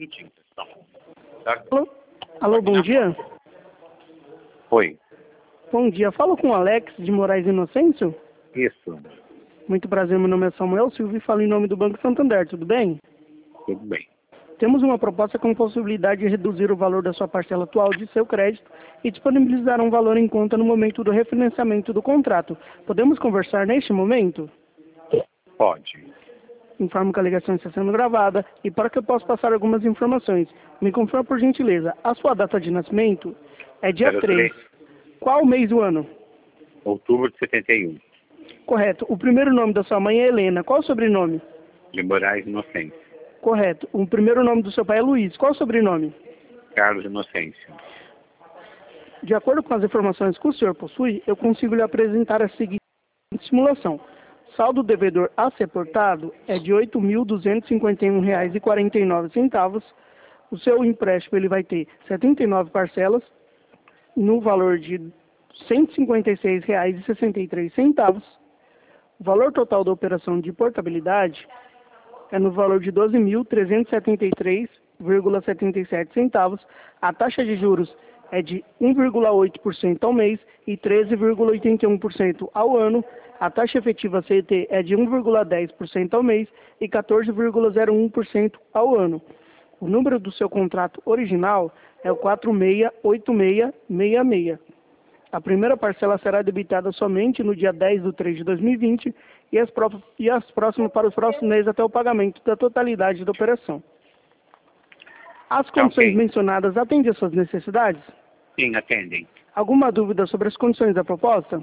minutinho, pessoal. Tá? Alô? Alô, bom dia? Oi. Bom dia, falo com o Alex de Moraes Inocêncio? Isso. Muito prazer, meu nome é Samuel Silva e falo em nome do Banco Santander, tudo bem? Tudo bem. Temos uma proposta com possibilidade de reduzir o valor da sua parcela atual de seu crédito e disponibilizar um valor em conta no momento do refinanciamento do contrato. Podemos conversar neste momento? Pode. Informo que a ligação está sendo gravada e para que eu possa passar algumas informações, me confirma por gentileza, a sua data de nascimento é dia 3. Qual mês do ano? Outubro de 71. Correto. O primeiro nome da sua mãe é Helena. Qual o sobrenome? De Moraes Inocêncio. Correto. O primeiro nome do seu pai é Luiz. Qual o sobrenome? Carlos Inocêncio. De acordo com as informações que o senhor possui, eu consigo lhe apresentar a seguinte simulação. Saldo devedor a ser portado é de R$ 8.251,49. O seu empréstimo ele vai ter 79 parcelas no valor de R$ 156,63. O valor total da operação de portabilidade é no valor de R$ 12.373,77. A taxa de juros é de 1,8% ao mês e 13,81% ao ano. A taxa efetiva CET é de 1,10% ao mês e 14,01% ao ano. O número do seu contrato original é o 468666. A primeira parcela será debitada somente no dia 10/3 de 2020 e as próximas para os próximos meses até o pagamento da totalidade da operação. As condições mencionadas atendem às suas necessidades? Sim, atendem. Alguma dúvida sobre as condições da proposta?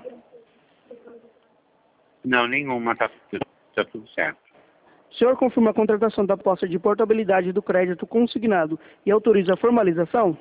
Não, nenhuma. Tá tudo certo. O senhor confirma a contratação da posse de portabilidade do crédito consignado e autoriza a formalização?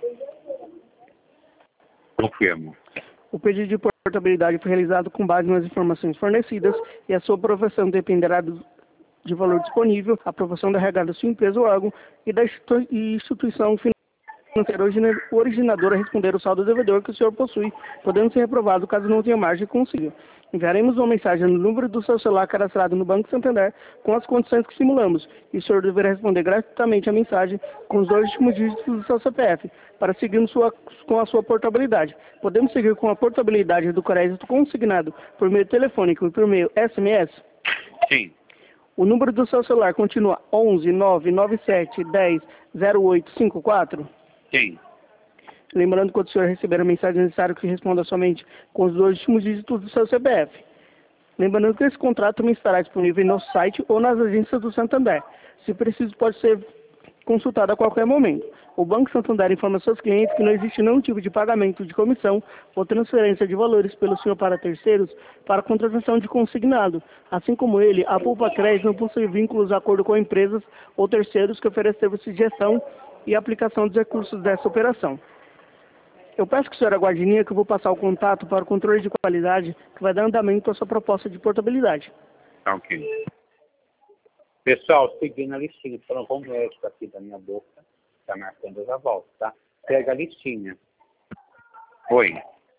Confirmo. O pedido de portabilidade foi realizado com base nas informações fornecidas e a sua aprovação dependerá de valor disponível, aprovação da RH da sua empresa ou órgão e da instituição financeira originadora a responder o saldo devedor que o senhor possui, podendo ser reprovado caso não tenha margem consiga. Enviaremos uma mensagem no número do seu celular cadastrado no Banco Santander com as condições que simulamos e o senhor deverá responder gratuitamente a mensagem com os 2 últimos dígitos do seu CPF para seguir com a sua portabilidade. Podemos seguir com a portabilidade do crédito consignado por meio telefônico e por meio SMS? Sim. O número do seu celular continua 11 997 10 0854? Sim. Lembrando que quando o senhor receber a mensagem, é necessário que responda somente com os 2 últimos dígitos do seu CPF. Lembrando que esse contrato também estará disponível no site ou nas agências do Santander. Se preciso, pode ser consultado a qualquer momento. O Banco Santander informa seus clientes que não existe nenhum tipo de pagamento de comissão ou transferência de valores pelo senhor para terceiros para a contratação de consignado. Assim como ele, a Poupa Crédito não possui vínculos de acordo com empresas ou terceiros que oferecem serviços de gestão e aplicação dos recursos dessa operação. Eu peço que o senhor aguarde em linha que eu vou passar o contato para o controle de qualidade que vai dar andamento à sua proposta de portabilidade. Tá ok. Pessoal, seguindo a listinha, falando com o médico aqui da minha boca, tá marcando eu já volto, tá? Pega a listinha. Oi.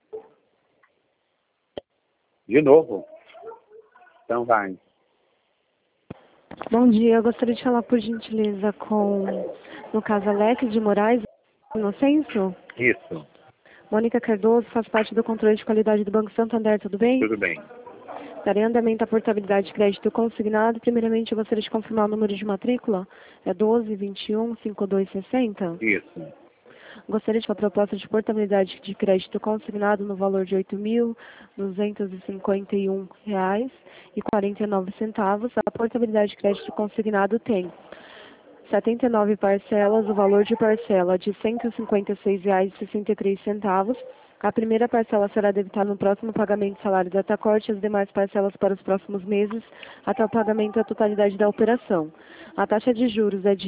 De novo? Então vai. Bom dia, eu gostaria de falar por gentileza com, no caso, Alex de Moraes Inocêncio? Isso. Mônica Cardoso, faz parte do controle de qualidade do Banco Santander, tudo bem? Tudo bem. Darei andamento à portabilidade de crédito consignado. Primeiramente, eu gostaria de confirmar o número de matrícula. É 12215260? Isso. Gostaria de uma proposta de portabilidade de crédito consignado no valor de R$ 8.251,49. A portabilidade de crédito consignado tem 79 parcelas, o valor de parcela de R$ 156,63. A primeira parcela será debitada no próximo pagamento de salário da Tacorte e as demais parcelas para os próximos meses, até o pagamento da totalidade da operação. A taxa de juros é de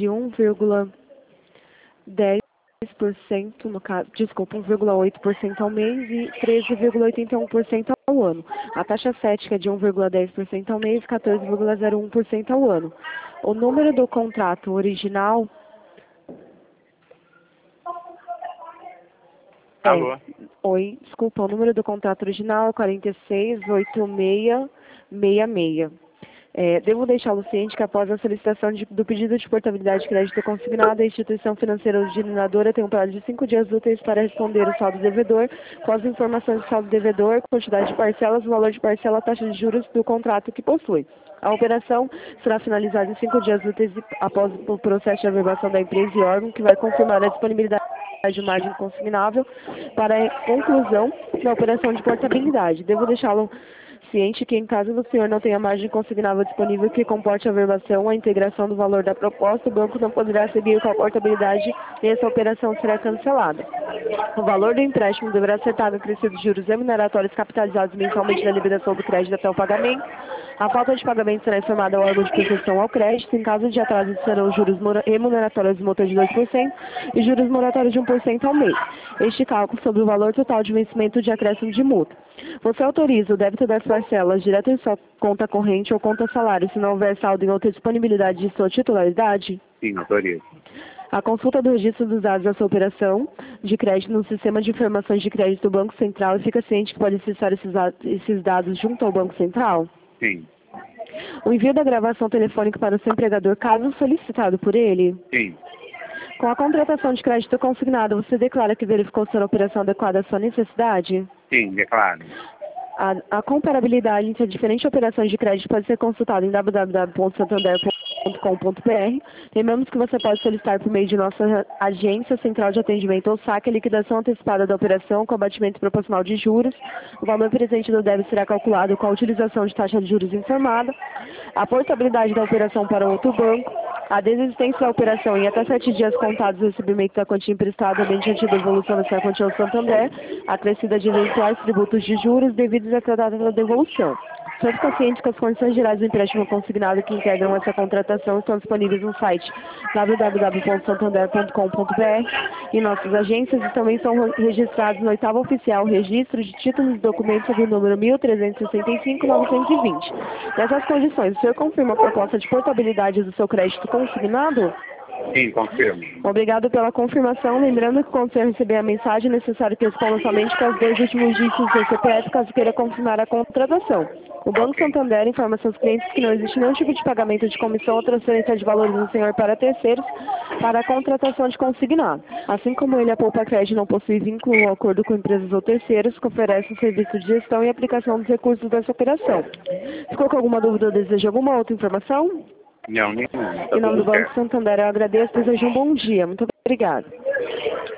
1,10%, no caso, desculpa, 1,8% ao mês e 13,81% ao ano. A taxa cética é de 1,10% ao mês e 14,01% ao ano. O número do contrato original Alô? Oi, desculpa, o número do contrato original é 468666. Devo deixá-lo ciente que após a solicitação do pedido de portabilidade de crédito consignado, a instituição financeira originadora tem um prazo de 5 dias úteis para responder o saldo devedor, com as informações do saldo devedor, quantidade de parcelas, o valor de parcela, a taxa de juros do contrato que possui. A operação será finalizada em 5 dias úteis após o processo de averbação da empresa e órgão, que vai confirmar a disponibilidade de margem consignável para a conclusão da operação de portabilidade. Devo deixá-lo ciente que, em caso do senhor não tenha margem consignável disponível que comporte a averbação ou a integração do valor da proposta, o banco não poderá seguir com a portabilidade e essa operação será cancelada. O valor do empréstimo deverá ser pago acrescido de juros remuneratórios capitalizados mensalmente na liberação do crédito até o pagamento. A falta de pagamento será informada ao órgão de proteção ao crédito. Em caso de atraso, serão juros remuneratórios multa de 2% e juros moratórios de 1% ao mês. Este cálculo sobre o valor total de vencimento de acréscimo de multa. Você autoriza o débito das parcelas direto em sua conta corrente ou conta salário, se não houver saldo em outra disponibilidade de sua titularidade? Sim, autorizo. A consulta do registro dos dados da sua operação de crédito no sistema de informações de crédito do Banco Central e fica ciente que pode acessar esses dados junto ao Banco Central? Sim. O envio da gravação telefônica para o seu empregador, caso solicitado por ele? Sim. Com a contratação de crédito consignado, você declara que verificou ser a operação adequada à sua necessidade? Sim, declaro. A comparabilidade entre as diferentes operações de crédito pode ser consultada em www.santander.com.br. Lembramos que você pode solicitar por meio de nossa agência central de atendimento ou saque a liquidação antecipada da operação com abatimento proporcional de juros. O valor presente do débito será calculado com a utilização de taxa de juros informada. A portabilidade da operação para outro banco. A desistência da operação em até 7 dias contados do recebimento da quantia emprestada mediante a devolução dessa quantia ao Santander, acrescida de eventuais tributos de juros devidos à data da devolução. Sou consciente que as condições gerais do empréstimo consignado que integram essa contratação estão disponíveis no site www.santander.com.br e nossas agências e também são registrados no 8º oficial registro de títulos e documentos sob o número 1365-920. Nessas condições, o senhor confirma a proposta de portabilidade do seu crédito consignado? Sim, confirmo. Obrigado pela confirmação. Lembrando que quando você receber a mensagem, é necessário que responda somente com os 2 últimos dígitos do seu CPF, caso queira confirmar a contratação. O Banco Santander informa seus clientes que não existe nenhum tipo de pagamento de comissão ou transferência de valores do senhor para terceiros para a contratação de consignado. Assim como ele, a Poupa Crédito não possui vínculo ou acordo com empresas ou terceiros que oferecem serviço de gestão e aplicação dos recursos dessa operação. Ficou com alguma dúvida ou deseja alguma outra informação? Não, nenhuma. Em nome do Banco Santander, eu agradeço e desejo um bom dia. Muito obrigada.